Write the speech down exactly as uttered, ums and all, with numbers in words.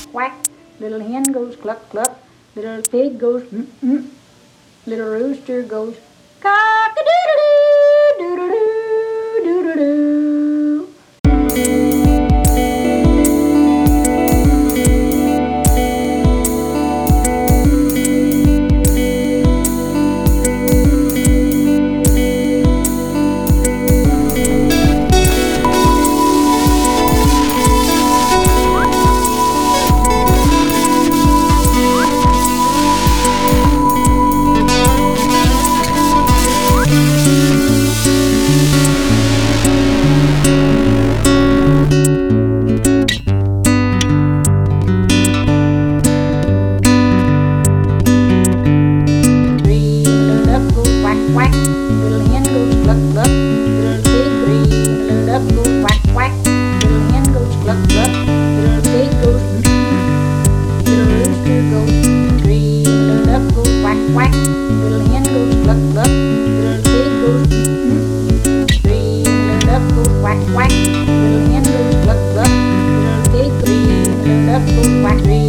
quack. Little hen goes cluck cluck. Little pig goes mm mm. Little rooster goes cock-a-doodle-doo, doodle-doo, doodle-doo. Quack, little hen goes cluck cluck. Little pig green, little duck goes quack quack. Little hen goes cluck cluck. Little pig goes mm mm. Little rooster goes green, little duck goes quack quack. Little hen goes cluck cluck. Little pig goes mm mm. Green, little duck goes quack quack. Little hen goes cluck cluck. Little pig green, little duck goes quack.